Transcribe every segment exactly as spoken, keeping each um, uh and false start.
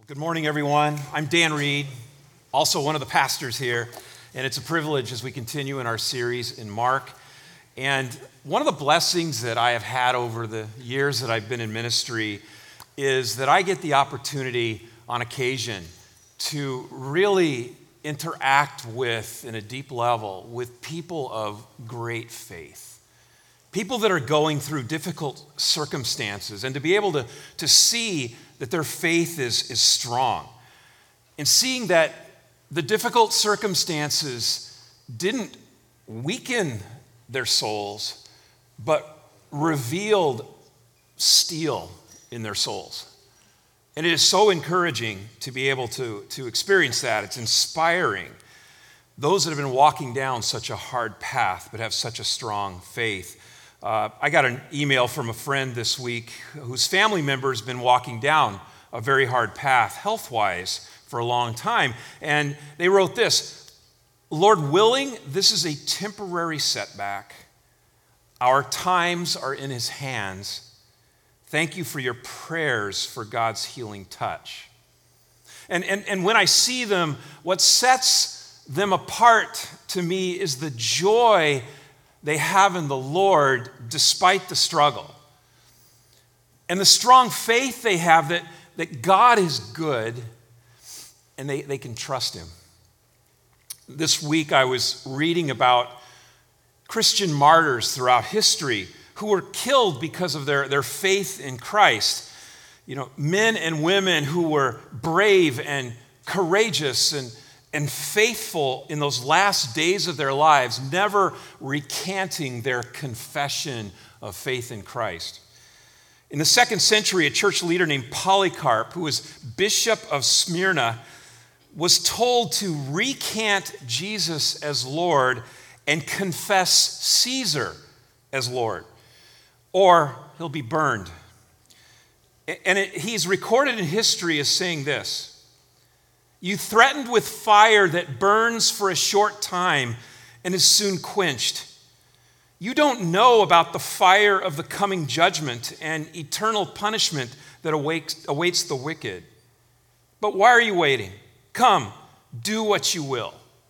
Good morning, everyone. I'm Dan Reed, also one of the pastors here, and it's a privilege as we continue in our series in Mark. And one of the blessings that I have had over the years that I've been in ministry is that I get the opportunity on occasion to really interact with, in a deep level, with people of great faith. People that are going through difficult circumstances, and to be able to, to see that their faith is, is strong. And seeing that the difficult circumstances didn't weaken their souls, but revealed steel in their souls. And it is so encouraging to be able to, to experience that. It's inspiring. Those that have been walking down such a hard path, but have such a strong faith. Uh, I got an email from a friend this week whose family member has been walking down a very hard path, health-wise, for a long time. And they wrote this: Lord willing, this is a temporary setback. Our times are in His hands. Thank you for your prayers for God's healing touch. And, and, and when I see them, what sets them apart to me is the joy they have in the Lord despite the struggle. And the strong faith they have that, that God is good and they, they can trust Him. This week I was reading about Christian martyrs throughout history who were killed because of their, their faith in Christ. You know, men and women who were brave and courageous and and faithful in those last days of their lives, never recanting their confession of faith in Christ. In the second century, a church leader named Polycarp, who was bishop of Smyrna, was told to recant Jesus as Lord and confess Caesar as Lord, or he'll be burned. And it, he's recorded in history as saying this: you threatened with fire that burns for a short time and is soon quenched. You don't know about the fire of the coming judgment and eternal punishment that awaits, awaits the wicked. But why are you waiting? Come, do what you will.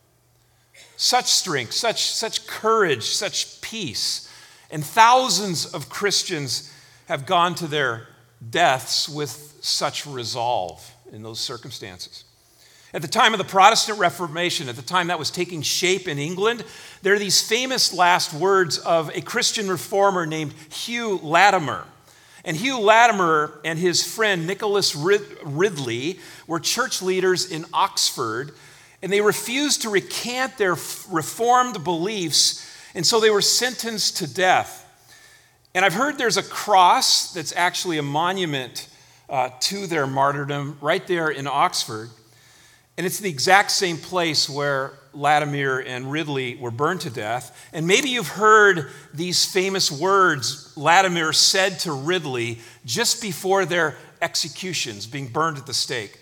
Such strength, such, such courage, such peace. And thousands of Christians have gone to their deaths with such resolve in those circumstances. At the time of the Protestant Reformation, at the time that was taking shape in England, there are these famous last words of a Christian reformer named Hugh Latimer. And Hugh Latimer and his friend Nicholas Ridley were church leaders in Oxford, and they refused to recant their reformed beliefs, and so they were sentenced to death. And I've heard there's a cross that's actually a monument uh, to their martyrdom right there in Oxford. And it's the exact same place where Latimer and Ridley were burned to death. And maybe you've heard these famous words Latimer said to Ridley just before their executions, being burned at the stake.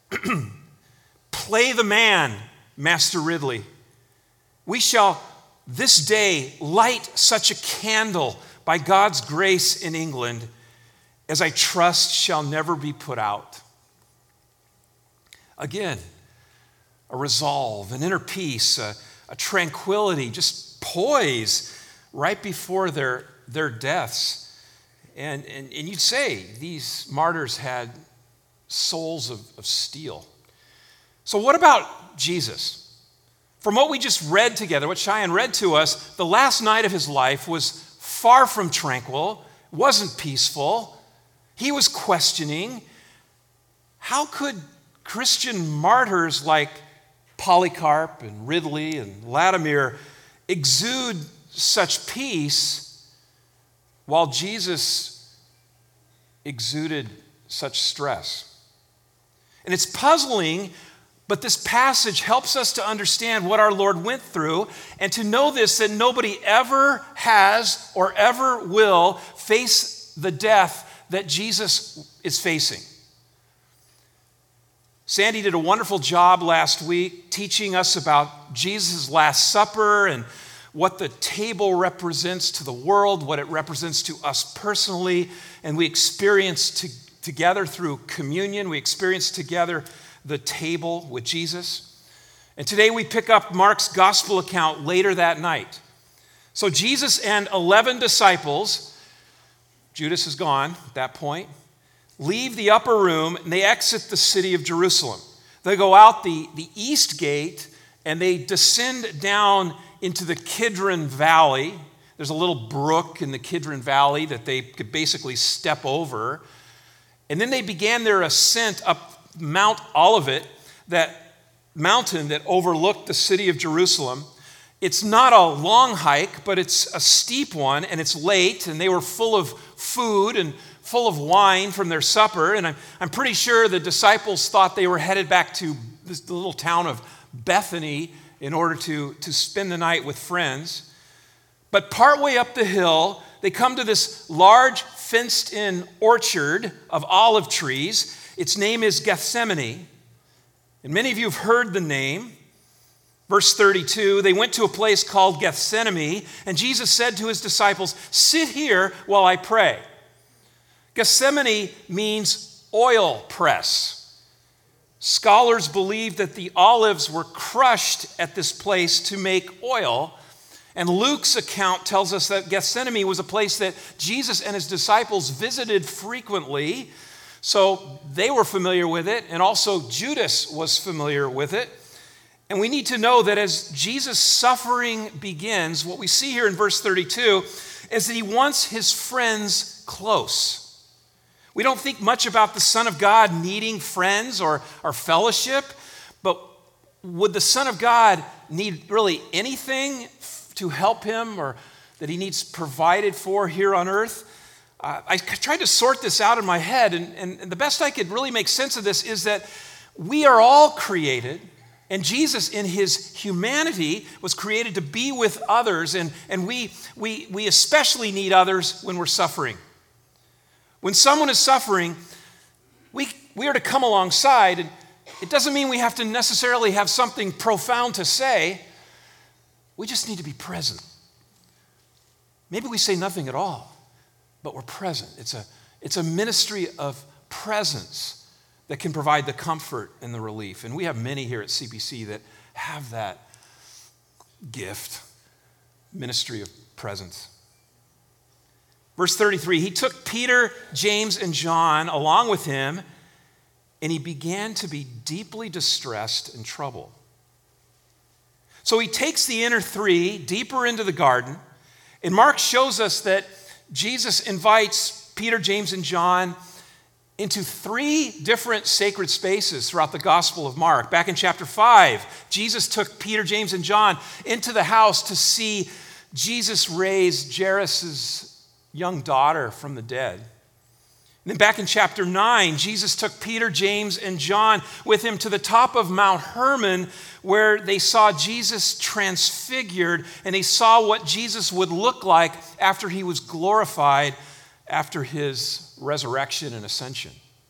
Play the man, Master Ridley. We shall this day light such a candle by God's grace in England as I trust shall never be put out. Again, a resolve, an inner peace, a, a tranquility, just poise right before their, their deaths. And, and, and you'd say these martyrs had souls of, of steel. So what about Jesus? From what we just read together, what Cheyenne read to us, the last night of his life was far from tranquil, wasn't peaceful. He was questioning. How could Christian martyrs like Polycarp and Ridley and Latimer exude such peace while Jesus exuded such stress? And it's puzzling, but this passage helps us to understand what our Lord went through and to know this, that nobody ever has or ever will face the death that Jesus is facing. Sandy did a wonderful job last week teaching us about Jesus' Last Supper and what the table represents to the world, what it represents to us personally, and we experience to, together through communion. We experience together the table with Jesus. And today we pick up Mark's gospel account later that night. So Jesus and eleven disciples, Judas is gone at that point, leave the upper room and they exit the city of Jerusalem. They go out the, the east gate and they descend down into the Kidron Valley. There's a little brook in the Kidron Valley that they could basically step over. And then they began their ascent up Mount Olivet, that mountain that overlooked the city of Jerusalem. It's not a long hike, but it's a steep one, and it's late, and they were full of food and full of wine from their supper, and I'm, I'm pretty sure the disciples thought they were headed back to this, the little town of Bethany in order to, to spend the night with friends. But partway up the hill, they come to this large fenced-in orchard of olive trees. Its name is Gethsemane. And many of you have heard the name. Verse thirty-two, they went to a place called Gethsemane, and Jesus said to his disciples, "Sit here while I pray." Gethsemane means oil press. Scholars believe that the olives were crushed at this place to make oil. And Luke's account tells us that Gethsemane was a place that Jesus and his disciples visited frequently. So they were familiar with it, and also Judas was familiar with it. And we need to know that as Jesus' suffering begins, what we see here in verse thirty-two is that he wants his friends close. We don't think much about the Son of God needing friends or, or fellowship, but would the Son of God need really anything to help him or that he needs provided for here on earth? Uh, I tried to sort this out in my head, and, and, and the best I could really make sense of this is that we are all created, and Jesus in his humanity was created to be with others, and, and we, we, we especially need others when we're suffering. When someone is suffering, we, we are to come alongside, and it doesn't mean we have to necessarily have something profound to say. We just need to be present. Maybe we say nothing at all, but we're present. It's a, it's a ministry of presence that can provide the comfort and the relief. And we have many here at C B C that have that gift, ministry of presence. Verse thirty-three, he took Peter, James, and John along with him, and he began to be deeply distressed and troubled. So he takes the inner three deeper into the garden, and Mark shows us that Jesus invites Peter, James, and John into three different sacred spaces throughout the Gospel of Mark. Back in chapter five, Jesus took Peter, James, and John into the house to see Jesus raise Jairus' young daughter from the dead. And then back in chapter nine, Jesus took Peter, James, and John with him to the top of Mount Hermon, where they saw Jesus transfigured, and they saw what Jesus would look like after he was glorified after his resurrection and ascension.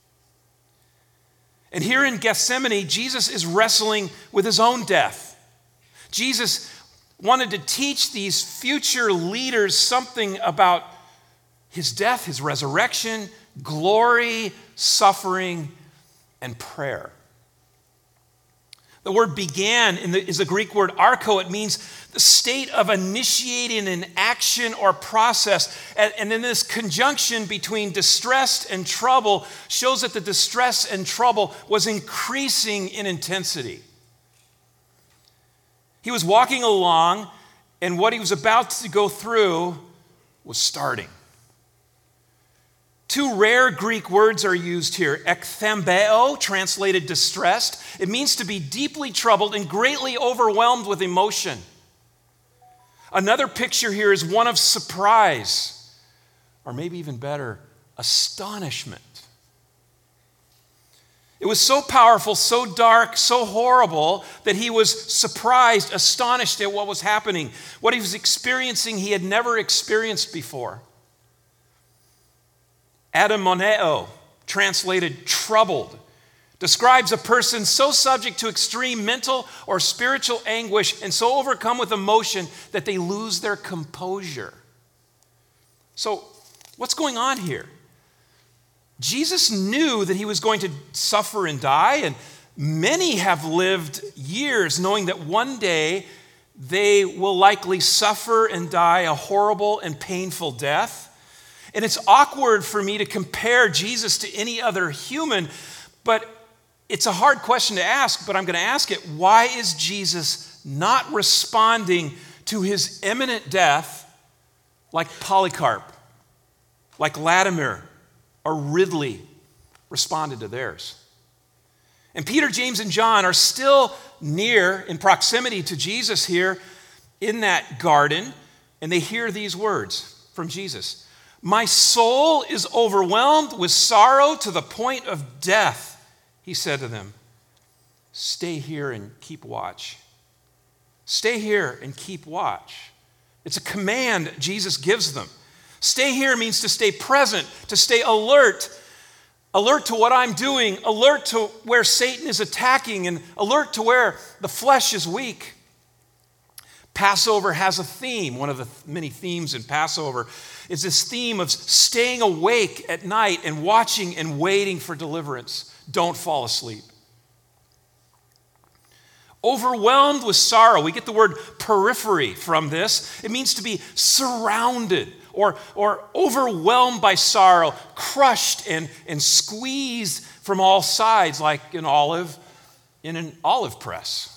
And here in Gethsemane, Jesus is wrestling with his own death. Jesus wanted to teach these future leaders something about his death, his resurrection, glory, suffering, and prayer. The word began in the, is the Greek word archo. It means the state of initiating an action or process. And, and then this conjunction between distress and trouble shows that the distress and trouble was increasing in intensity. He was walking along, and what he was about to go through was starting. Two rare Greek words are used here. Ekthambeo, translated distressed. It means to be deeply troubled and greatly overwhelmed with emotion. Another picture here is one of surprise, or maybe even better, astonishment. It was so powerful, so dark, so horrible that he was surprised, astonished at what was happening. What he was experiencing, he had never experienced before. Adamoneo, translated troubled, describes a person so subject to extreme mental or spiritual anguish and so overcome with emotion that they lose their composure. So, what's going on here? Jesus knew that he was going to suffer and die, and many have lived years knowing that one day they will likely suffer and die a horrible and painful death. And it's awkward for me to compare Jesus to any other human, but it's a hard question to ask, but I'm going to ask it. Why is Jesus not responding to his imminent death like Polycarp, like Latimer, or Ridley responded to theirs? And Peter, James, and John are still near in proximity to Jesus here in that garden, and they hear these words from Jesus. My soul is overwhelmed with sorrow to the point of death, he said to them. Stay here and keep watch. Stay here and keep watch. It's a command Jesus gives them. Stay here means to stay present, to stay alert, alert to what I'm doing, alert to where Satan is attacking, and alert to where the flesh is weak. Passover has a theme. One of the many themes in Passover is this theme of staying awake at night and watching and waiting for deliverance. Don't fall asleep. Overwhelmed with sorrow. We get the word periphery from this. It means to be surrounded or, or overwhelmed by sorrow, crushed and, and squeezed from all sides like an olive in an olive press.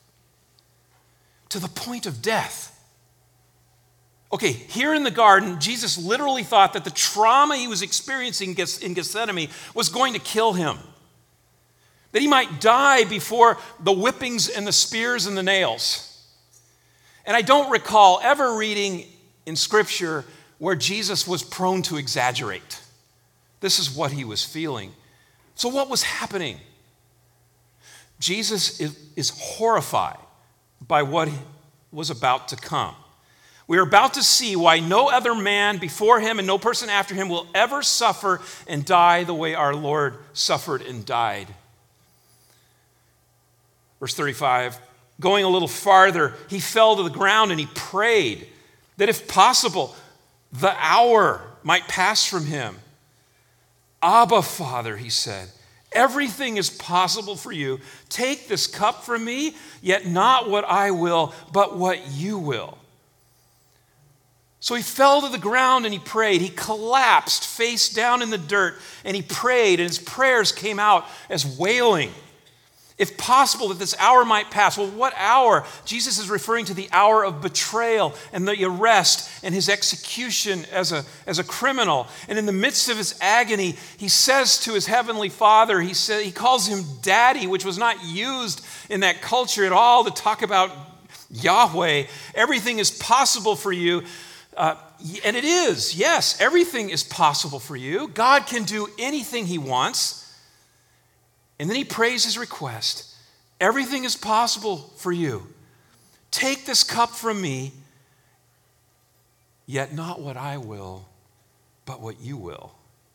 To the point of death. Okay, here in the garden, Jesus literally thought that the trauma he was experiencing in Gethsemane was going to kill him. That he might die before the whippings and the spears and the nails. And I don't recall ever reading in Scripture where Jesus was prone to exaggerate. This is what he was feeling. So what was happening? Jesus is, is horrified by what was about to come. We are about to see why no other man before him and no person after him will ever suffer and die the way our Lord suffered and died. Verse thirty-five, going a little farther, he fell to the ground and he prayed that if possible, the hour might pass from him. Abba, Father, he said, everything is possible for you. Take this cup from me, yet not what I will, but what you will. So he fell to the ground and he prayed. He collapsed face down in the dirt and he prayed, and his prayers came out as wailing. If possible, that this hour might pass. Well, what hour? Jesus is referring to the hour of betrayal and the arrest and his execution as a, as a criminal. And in the midst of his agony, he says to his heavenly Father, he, say, he calls him Daddy, which was not used in that culture at all to talk about Yahweh. Everything is possible for you. Uh, and it is, yes, everything is possible for you. God can do anything he wants. And then he prays his request. Everything is possible for you. Take this cup from me, yet not what I will, but what you will.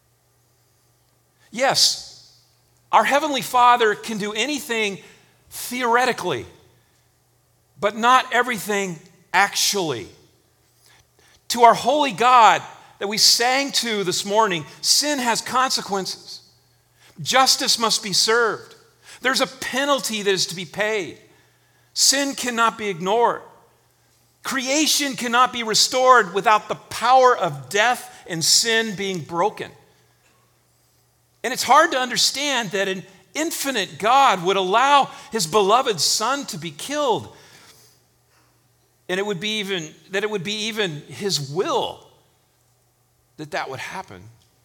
Yes, our Heavenly Father can do anything theoretically, but not everything actually. To our holy God that we sang to this morning, sin has consequences. Justice must be served. There's a penalty that is to be paid. Sin cannot be ignored. Creation cannot be restored without the power of death and sin being broken. And it's hard to understand that an infinite God would allow his beloved Son to be killed. And it would be even that it would be even his will that that would happen.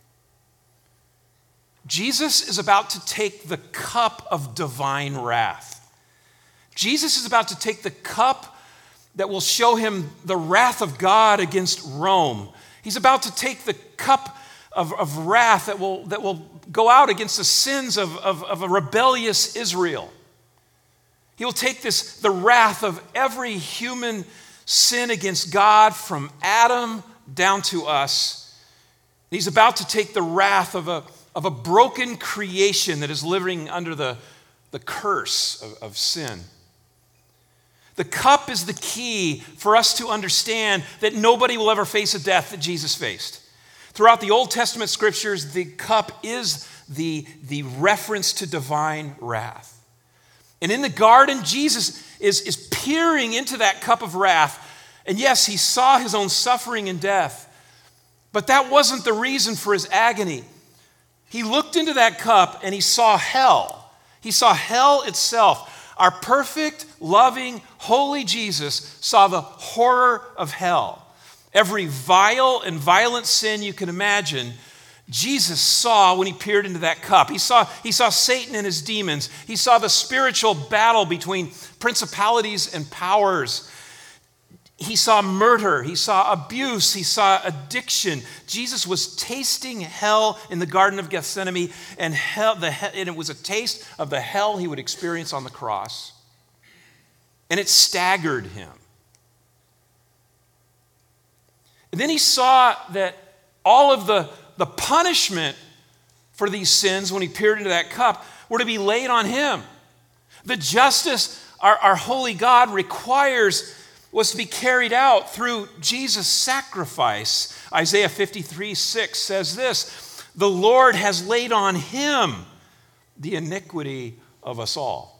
Jesus is about to take the cup of divine wrath. Jesus is about to take the cup that will show him the wrath of God against Rome. He's about to take the cup of, of wrath that will, that will go out against the sins of, of, of a rebellious Israel. He will take this, the wrath of every human sin against God from Adam down to us. He's about to take the wrath of a of a broken creation that is living under the, the curse of, of sin. The cup is the key for us to understand that nobody will ever face a death that Jesus faced. Throughout the Old Testament scriptures, the cup is the, the reference to divine wrath. And in the garden, Jesus is, is peering into that cup of wrath. And yes, he saw his own suffering and death, but that wasn't the reason for his agony. He looked into that cup and he saw hell. He saw hell itself. Our perfect, loving, holy Jesus saw the horror of hell. Every vile and violent sin you can imagine, Jesus saw when he peered into that cup. He saw, he saw Satan and his demons. He saw the spiritual battle between principalities and powers. He saw murder. He saw abuse. He saw addiction. Jesus was tasting hell in the Garden of Gethsemane, and, hell, the, and it was a taste of the hell he would experience on the cross. And it staggered him. And then he saw that all of the The punishment for these sins when he peered into that cup were to be laid on him. The justice our, our holy God requires was to be carried out through Jesus' sacrifice. Isaiah fifty-three six says this, "The Lord has laid on him the iniquity of us all."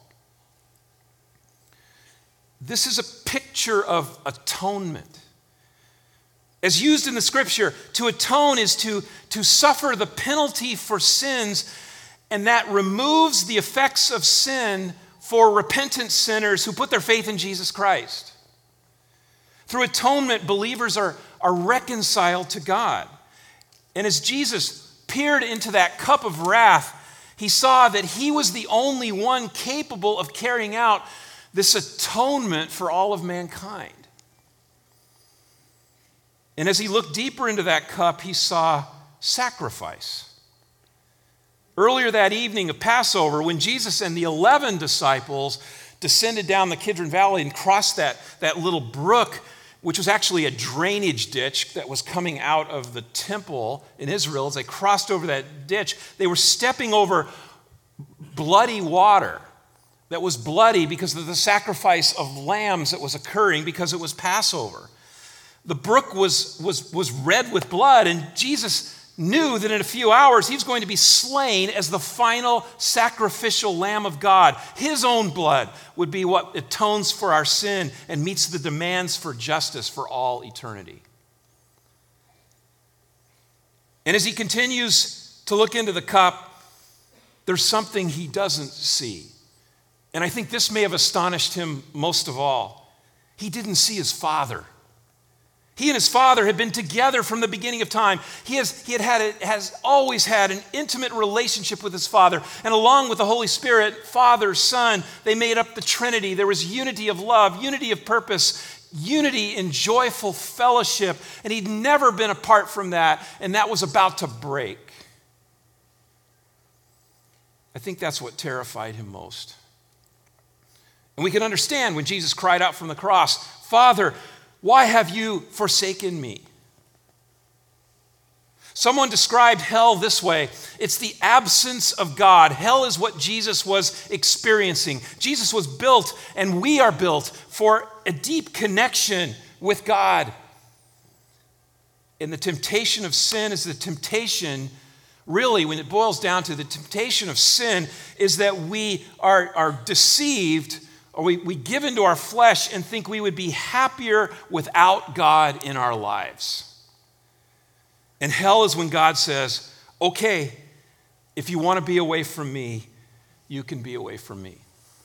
This is a picture of atonement. As used in the scripture, to atone is to, to suffer the penalty for sins, and that removes the effects of sin for repentant sinners who put their faith in Jesus Christ. Through atonement, believers are, are reconciled to God. And as Jesus peered into that cup of wrath, he saw that he was the only one capable of carrying out this atonement for all of mankind. And as he looked deeper into that cup, he saw sacrifice. Earlier that evening of Passover, when Jesus and the eleven disciples descended down the Kidron Valley and crossed that, that little brook, which was actually a drainage ditch that was coming out of the temple in Israel, as they crossed over that ditch, they were stepping over bloody water that was bloody because of the sacrifice of lambs that was occurring because it was Passover. The brook was, was, was red with blood, and Jesus knew that in a few hours he was going to be slain as the final sacrificial Lamb of God. His own blood would be what atones for our sin and meets the demands for justice for all eternity. And as he continues to look into the cup, there's something he doesn't see. And I think this may have astonished him most of all. He didn't see his Father. He and his Father had been together from the beginning of time. He has, he had had a, has always had an intimate relationship with his Father. And along with the Holy Spirit, Father, Son, they made up the Trinity. There was unity of love, unity of purpose, unity in joyful fellowship. And he'd never been apart from that, and that was about to break. I think that's what terrified him most. And we can understand when Jesus cried out from the cross, "Father, why have you forsaken me?" Someone described hell this way: it's the absence of God. Hell is what Jesus was experiencing. Jesus was built, and we are built for a deep connection with God. And the temptation of sin is the temptation, really, when it boils down to the temptation of sin, is that we are, are deceived, or we, we give into our flesh and think we would be happier without God in our lives. And hell is when God says, okay, if you want to be away from me, you can be away from me.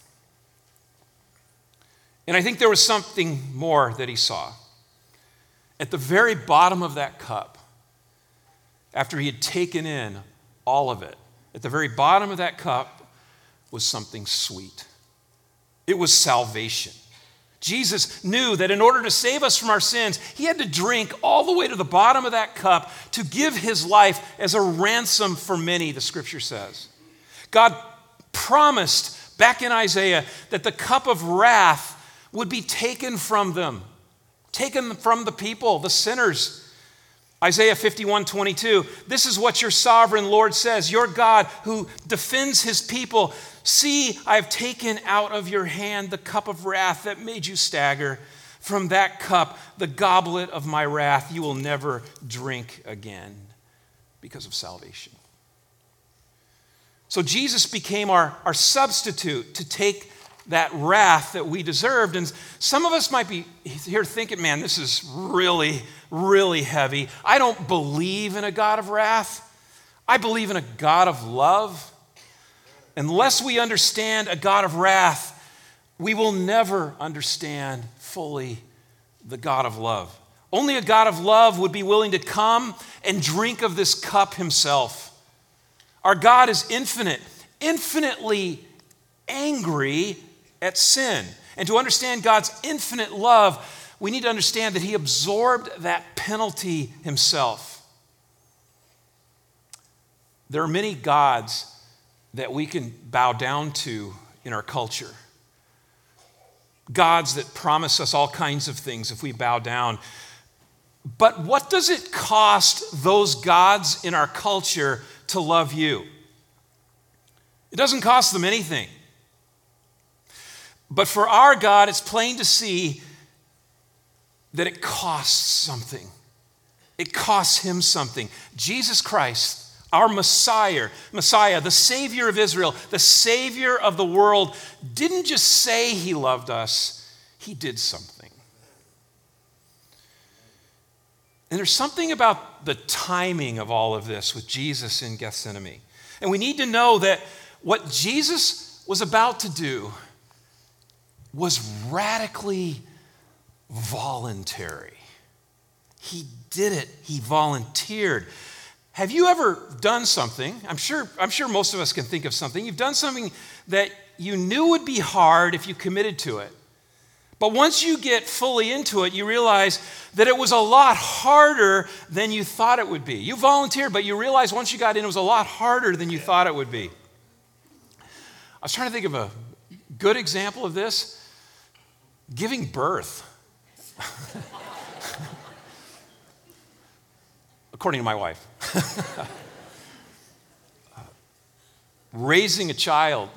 And I think there was something more that he saw. At the very bottom of that cup, after he had taken in all of it, at the very bottom of that cup was something sweet. It was salvation. Jesus knew that in order to save us from our sins, he had to drink all the way to the bottom of that cup to give his life as a ransom for many, the scripture says. God promised back in Isaiah that the cup of wrath would be taken from them, taken from the people, the sinners. Isaiah fifty-one twenty-two, this is what your sovereign Lord says, your God who defends his people. See, I have taken out of your hand the cup of wrath that made you stagger. From that cup, the goblet of my wrath, you will never drink again. because of salvation. So Jesus became our, our substitute to take that wrath that we deserved. And some of us might be here thinking, man, this is really, really heavy. I don't believe in a God of wrath. I believe in a God of love. Unless we understand a God of wrath, we will never understand fully the God of love. Only a God of love would be willing to come and drink of this cup himself. Our God is infinite, infinitely angry at sin. And to understand God's infinite love, we need to understand that he absorbed that penalty himself. There are many gods that we can bow down to in our culture. Gods that promise us all kinds of things if we bow down. But what does it cost those gods in our culture to love you? It doesn't cost them anything. But for our God, it's plain to see that it costs something. It costs him something. Jesus Christ, our Messiah, Messiah, the Savior of Israel, the Savior of the world, didn't just say he loved us, he did something. And there's something about the timing of all of this with Jesus in Gethsemane. And we need to know that what Jesus was about to do was radically voluntary. He did it. He volunteered. Have you ever done something? I'm sure, I'm sure most of us can think of something. You've done something that you knew would be hard if you committed to it. But once you get fully into it, you realize that it was a lot harder than you thought it would be. You volunteered, but you realize once you got in, it was a lot harder than you thought it would be. I was trying to think of a good example of this. Giving birth. According to my wife. Raising a child.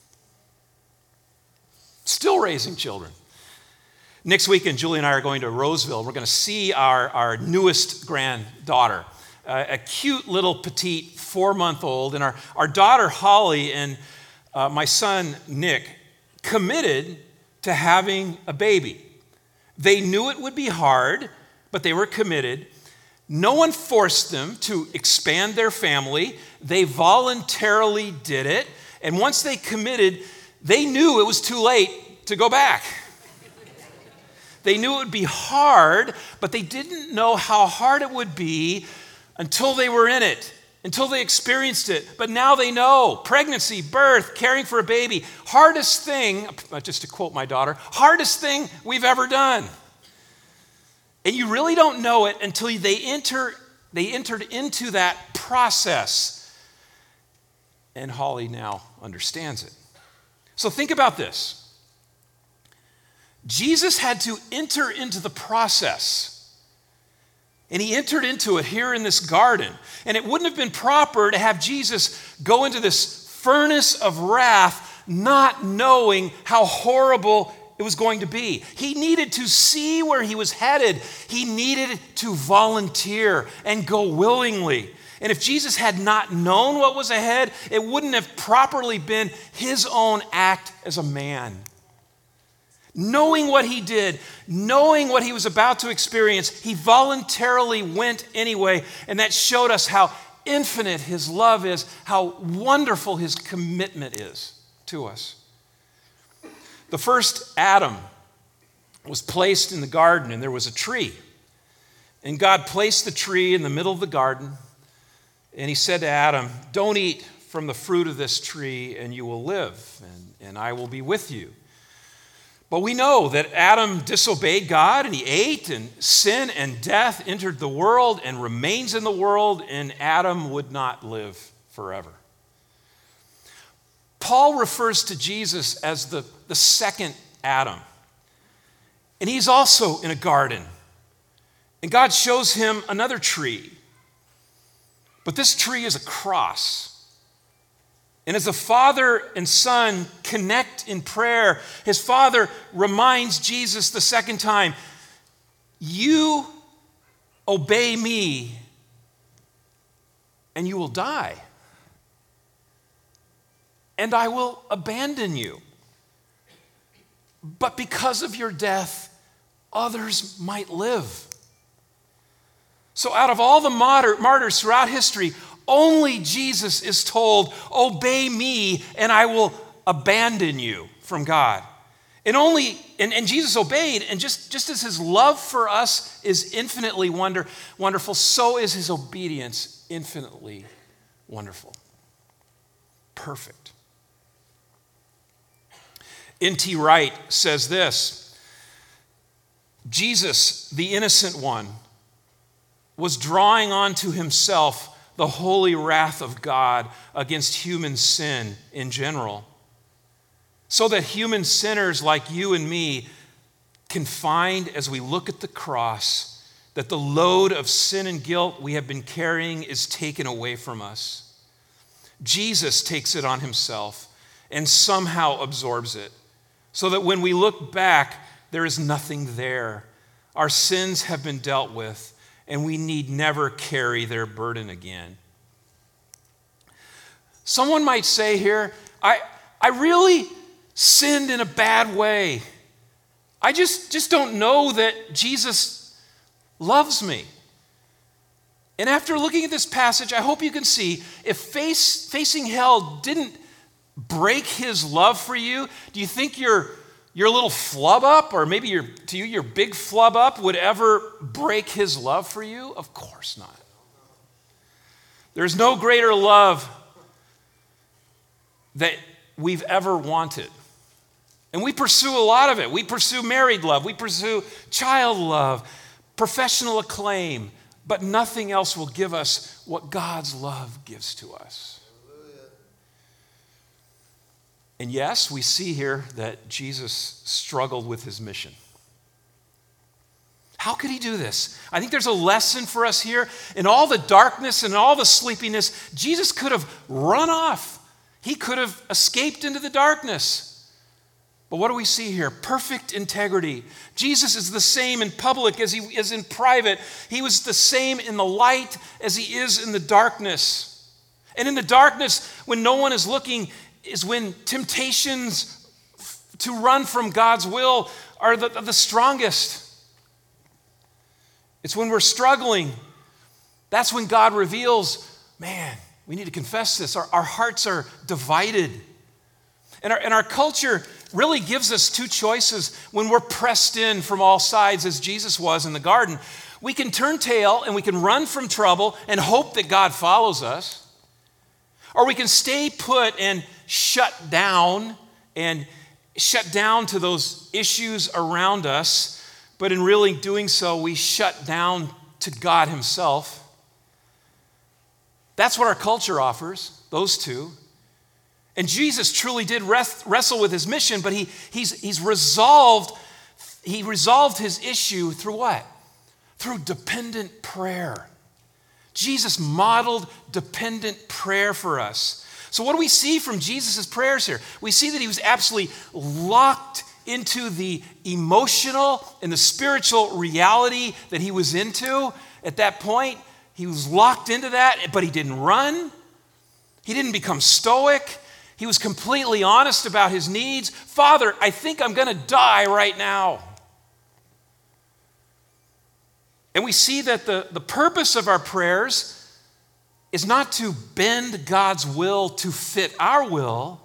Still raising children. Next weekend, Julie and I are going to Roseville. We're going to see our, our newest granddaughter, uh, a cute little petite four-month-old. And our, our daughter, Holly, and uh, my son, Nick, committed to having a baby. They knew it would be hard, but they were committed. No one forced them to expand their family. They voluntarily did it. And once they committed, they knew it was too late to go back. They knew it would be hard, but they didn't know how hard it would be until they were in it, until they experienced it. But now they know. Pregnancy, birth, caring for a baby, hardest thing, just to quote my daughter, hardest thing we've ever done. And you really don't know it until they enter, they entered into that process. And Holly now understands it. So think about this. Jesus had to enter into the process. And he entered into it here in this garden. And it wouldn't have been proper to have Jesus go into this furnace of wrath, not knowing how horrible it was going to be. He needed to see where he was headed. He needed to volunteer and go willingly. And if Jesus had not known what was ahead, it wouldn't have properly been his own act as a man. Knowing what he did, knowing what he was about to experience, he voluntarily went anyway. And that showed us how infinite his love is, how wonderful his commitment is to us. The first Adam was placed in the garden, and there was a tree. And God placed the tree in the middle of the garden, and he said to Adam, "Don't eat from the fruit of this tree, and you will live, and, and I will be with you." But we know that Adam disobeyed God, and he ate, and sin and death entered the world and remains in the world, and Adam would not live forever. Paul refers to Jesus as the, the second Adam. And he's also in a garden. And God shows him another tree. But this tree is a cross. And as the father and son connect in prayer, his father reminds Jesus the second time, "You obey me and you will die. And I will abandon you. But because of your death, others might live. So out of all the martyr, martyrs throughout history, only Jesus is told, obey me and I will abandon you from God. And only, and, and Jesus obeyed, and just, just as his love for us is infinitely wonder, wonderful, so is his obedience infinitely wonderful. Perfect. N T Wright says this: Jesus, the innocent one, was drawing onto himself the holy wrath of God against human sin in general, so that human sinners like you and me can find, as we look at the cross, that the load of sin and guilt we have been carrying is taken away from us. Jesus takes it on himself and somehow absorbs it, so that when we look back, there is nothing there. Our sins have been dealt with, and we need never carry their burden again. Someone might say here, I, I really sinned in a bad way. I just, just don't know that Jesus loves me. And after looking at this passage, I hope you can see, if face, facing hell didn't break his love for you, do you think your, your little flub up, or maybe your, to you, your big flub up would ever break his love for you? Of course not. There's no greater love that we've ever wanted. And we pursue a lot of it. We pursue married love. We pursue child love, professional acclaim, but nothing else will give us what God's love gives to us. And yes, we see here that Jesus struggled with his mission. How could he do this? I think there's a lesson for us here. In all the darkness and all the sleepiness, Jesus could have run off. He could have escaped into the darkness. But what do we see here? Perfect integrity. Jesus is the same in public as he is in private. He was the same in the light as he is in the darkness. And in the darkness, when no one is looking, is when temptations to run from God's will are the, the strongest. It's when we're struggling. That's when God reveals, man, we need to confess this. Our, our hearts are divided. And our, and our culture really gives us two choices when we're pressed in from all sides, as Jesus was in the garden. We can turn tail and we can run from trouble and hope that God follows us. Or we can stay put and shut down and shut down to those issues around us. But in really doing so, we shut down to God himself. That's what our culture offers, those two. And Jesus truly did rest, wrestle with his mission, but he, he's, he's resolved, he resolved his issue through what? Through dependent prayer. Jesus modeled dependent prayer for us. So what do we see from Jesus' prayers here? We see that he was absolutely locked into the emotional and the spiritual reality that he was into at that point. He was locked into that, but he didn't run. He didn't become stoic. He was completely honest about his needs. Father, I think I'm going to die right now. And we see that the, the purpose of our prayers is not to bend God's will to fit our will,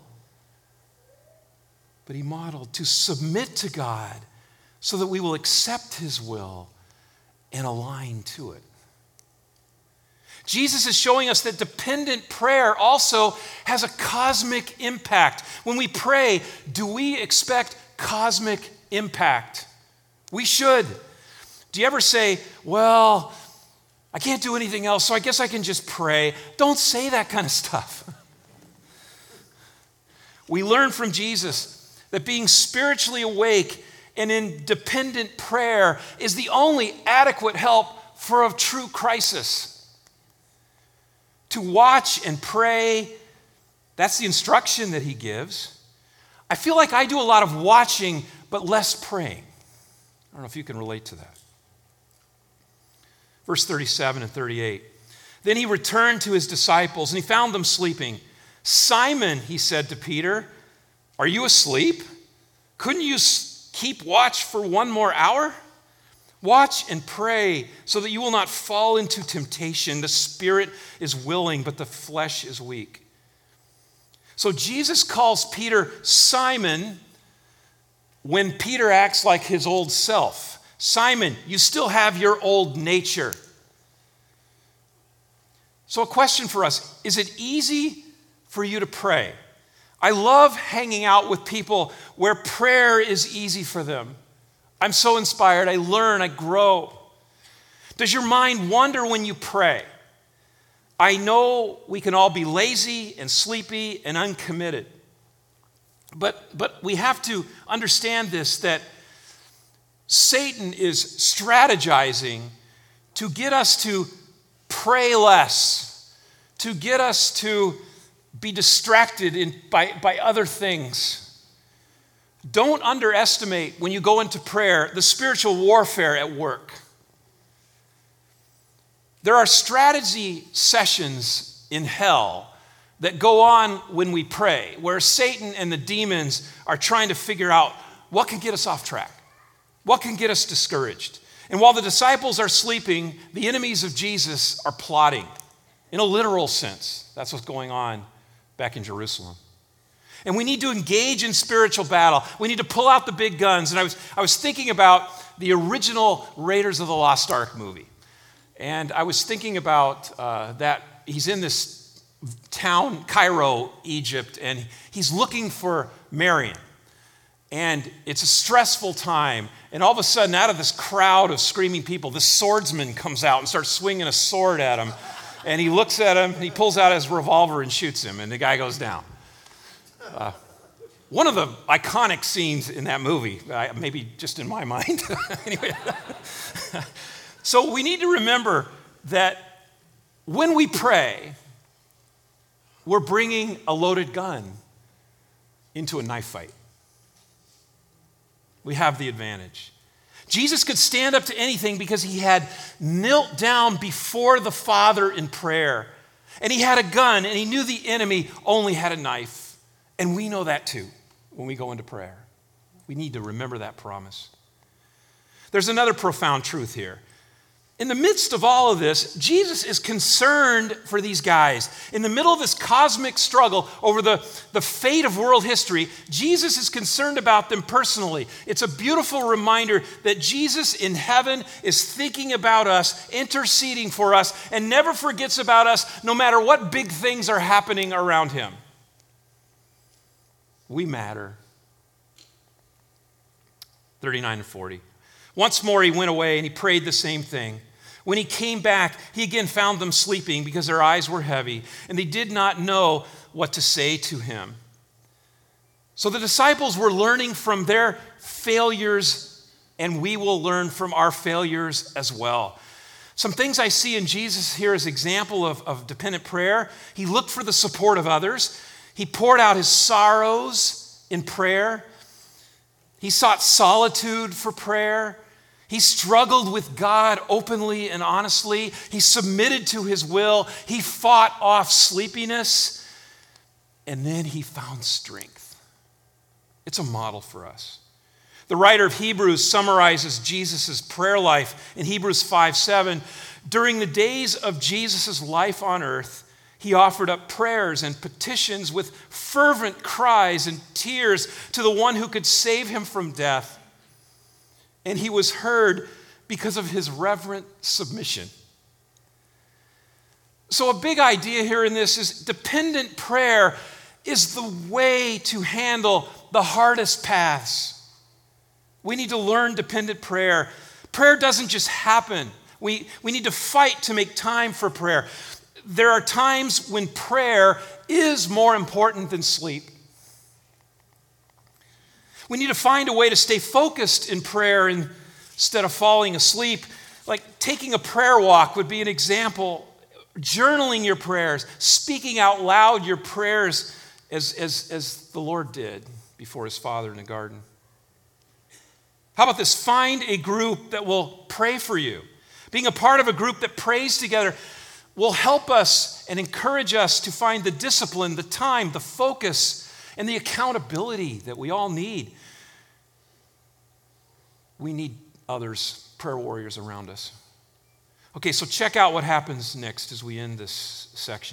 but he modeled to submit to God so that we will accept his will and align to it. Jesus is showing us that dependent prayer also has a cosmic impact. When we pray, do we expect cosmic impact? We should. Do you ever say, well, I can't do anything else, so I guess I can just pray? Don't say that kind of stuff. We learn from Jesus that being spiritually awake and in dependent prayer is the only adequate help for a true crisis. To watch and pray, that's the instruction that he gives. I feel like I do a lot of watching, but less praying. I don't know if you can relate to that. Verse thirty-seven and thirty-eight. Then he returned to his disciples, and he found them sleeping. "Simon," he said to Peter, "are you asleep? Couldn't you keep watch for one more hour? Watch and pray so that you will not fall into temptation. The spirit is willing, but the flesh is weak." So Jesus calls Peter Simon when Peter acts like his old self. Simon, you still have your old nature. So a question for us, is it easy for you to pray? I love hanging out with people where prayer is easy for them. I'm so inspired. I learn, I grow. Does your mind wander when you pray? I know we can all be lazy and sleepy and uncommitted. But, but we have to understand this, that Satan is strategizing to get us to pray less, to get us to be distracted in, by, by other things. Don't underestimate, when you go into prayer, the spiritual warfare at work. There are strategy sessions in hell that go on when we pray, where Satan and the demons are trying to figure out what can get us off track, what can get us discouraged. And while the disciples are sleeping, the enemies of Jesus are plotting. In a literal sense, that's what's going on back in Jerusalem. And we need to engage in spiritual battle. We need to pull out the big guns. And I was, I was thinking about the original Raiders of the Lost Ark movie. And I was thinking about uh, that he's in this town, Cairo, Egypt, and he's looking for Marion. And it's a stressful time. And all of a sudden, out of this crowd of screaming people, this swordsman comes out and starts swinging a sword at him. And he looks at him, and he pulls out his revolver and shoots him, and the guy goes down. Uh, one of the iconic scenes in that movie, uh, maybe just in my mind. Anyway, so we need to remember that when we pray, we're bringing a loaded gun into a knife fight. We have the advantage. Jesus could stand up to anything because he had knelt down before the Father in prayer. And he had a gun, and he knew the enemy only had a knife. And we know that too when we go into prayer. We need to remember that promise. There's another profound truth here. In the midst of all of this, Jesus is concerned for these guys. In the middle of this cosmic struggle over the, the fate of world history, Jesus is concerned about them personally. It's a beautiful reminder that Jesus in heaven is thinking about us, interceding for us, and never forgets about us no matter what big things are happening around him. We matter. thirty-nine and forty. Once more he went away and he prayed the same thing. When he came back, he again found them sleeping because their eyes were heavy, and they did not know what to say to him. So the disciples were learning from their failures, and we will learn from our failures as well. Some things I see in Jesus here as example of, of dependent prayer. He looked for the support of others. He poured out his sorrows in prayer. He sought solitude for prayer. He struggled with God openly and honestly. He submitted to his will. He fought off sleepiness. And then he found strength. It's a model for us. The writer of Hebrews summarizes Jesus' prayer life in Hebrews five seven. During the days of Jesus' life on earth, he offered up prayers and petitions with fervent cries and tears to the one who could save him from death. And he was heard because of his reverent submission. So a big idea here in this is dependent prayer is the way to handle the hardest paths. We need to learn dependent prayer. Prayer doesn't just happen. We, we need to fight to make time for prayer. There are times when prayer is more important than sleep. We need to find a way to stay focused in prayer instead of falling asleep. Like taking a prayer walk would be an example. Journaling your prayers, speaking out loud your prayers as, as, as the Lord did before his Father in the garden. How about this? Find a group that will pray for you. Being a part of a group that prays together. will help us and encourage us to find the discipline, the time, the focus, and the accountability that we all need. We need others, prayer warriors around us. Okay, so check out what happens next as we end this section.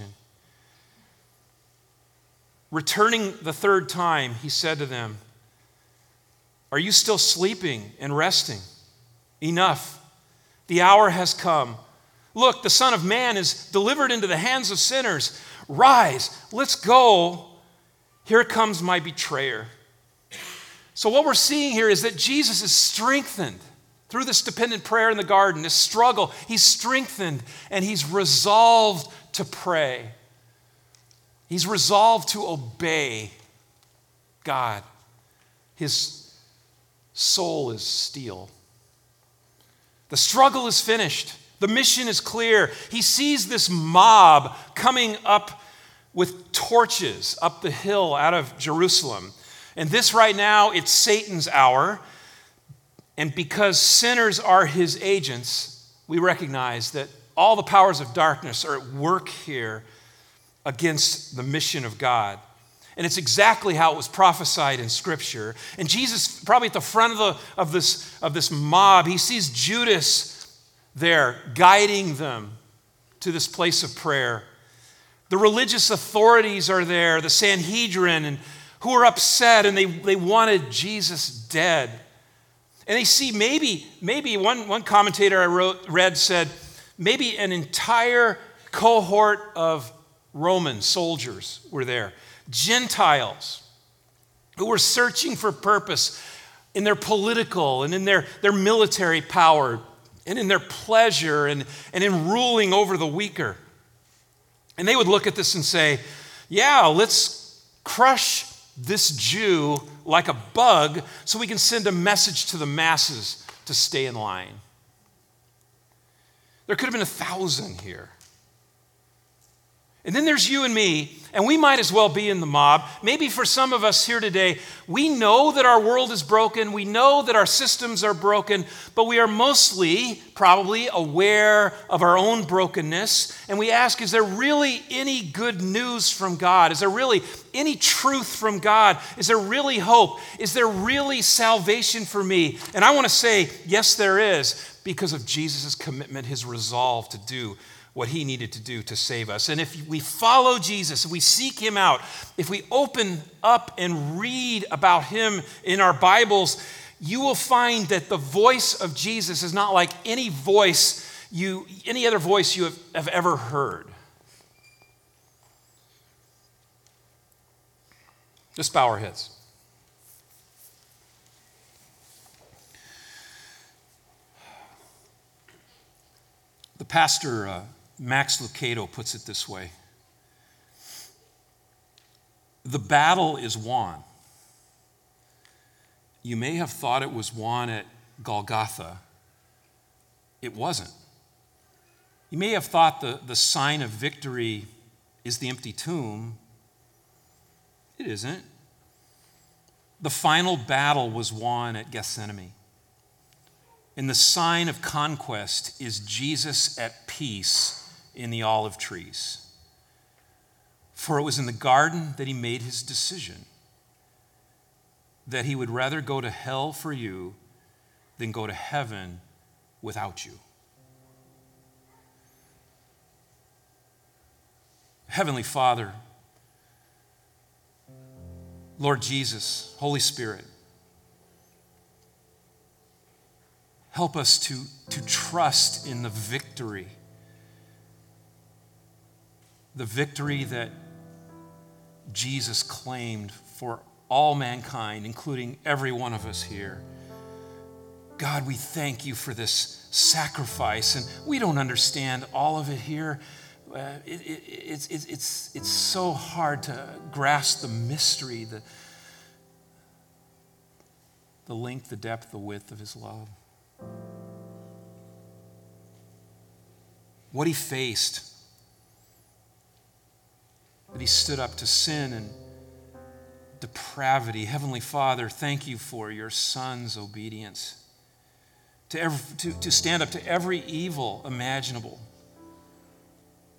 Returning the third time, he said to them, "Are you still sleeping and resting? Enough. The hour has come. Look, the Son of Man is delivered into the hands of sinners. Rise, let's go. Here comes my betrayer." So what we're seeing here is that Jesus is strengthened through this dependent prayer in the garden, this struggle. He's strengthened and he's resolved to pray. He's resolved to obey God. His soul is steel. The struggle is finished. The mission is clear. He sees this mob coming up with torches up the hill out of Jerusalem. And this right now, it's Satan's hour. And because sinners are his agents, we recognize that all the powers of darkness are at work here against the mission of God. And it's exactly how it was prophesied in Scripture. And Jesus, probably at the front of, the, of, this, of this mob, he sees Judas there guiding them to this place of prayer. The religious authorities are there, the Sanhedrin, and who are upset, and they, they wanted Jesus dead. And they see maybe, maybe one, one commentator I wrote, read said, maybe an entire cohort of Roman soldiers were there. Gentiles who were searching for purpose in their political and in their, their military power and in their pleasure and, and in ruling over the weaker. And they would look at this and say, yeah, let's crush this Jew like a bug so we can send a message to the masses to stay in line. There could have been a thousand here. And then there's you and me, and we might as well be in the mob. Maybe for some of us here today, we know that our world is broken. We know that our systems are broken, but we are mostly probably aware of our own brokenness. And we ask, is there really any good news from God? Is there really any truth from God? Is there really hope? Is there really salvation for me? And I want to say, yes, there is, because of Jesus' commitment, his resolve to do what he needed to do to save us. And if we follow Jesus, if we seek him out, if we open up and read about him in our Bibles, you will find that the voice of Jesus is not like any voice you, any other voice you have, have ever heard. Just bow our heads. The pastor, uh, Max Lucado, puts it this way: the battle is won. You may have thought it was won at Golgotha. It wasn't. You may have thought the, the sign of victory is the empty tomb. It isn't. The final battle was won at Gethsemane. And the sign of conquest is Jesus at peace in the olive trees. For it was in the garden that he made his decision that he would rather go to hell for you than go to heaven without you. Heavenly Father, Lord Jesus, Holy Spirit, help us to, to trust in the victory, the victory that Jesus claimed for all mankind, including every one of us here. God, we thank you for this sacrifice, and we don't understand all of it here. Uh, it, it, it's, it's, it's, it's so hard to grasp the mystery, the, the length, the depth, the width of his love. What he faced, that he stood up to sin and depravity. Heavenly Father, thank you for your Son's obedience to, every, to, to stand up to every evil imaginable,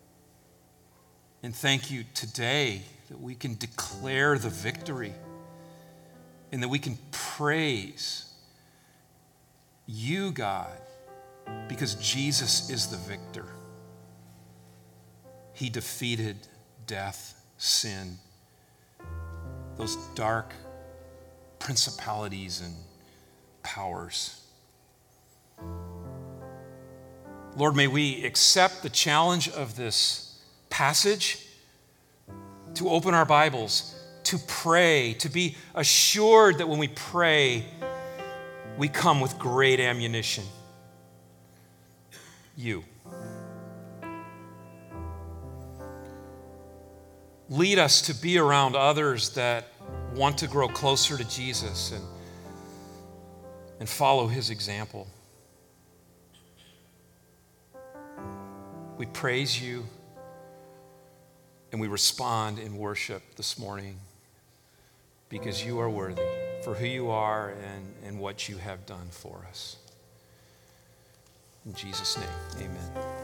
And thank you today that we can declare the victory and that we can praise you, God, because Jesus is the victor. He defeated death, sin, those dark principalities and powers. Lord, may we accept the challenge of this passage to open our Bibles, to pray, to be assured that when we pray, we come with great ammunition. You. Lead us to be around others that want to grow closer to Jesus and, and follow his example. We praise you and we respond in worship this morning because you are worthy for who you are and, and what you have done for us. In Jesus' name, amen.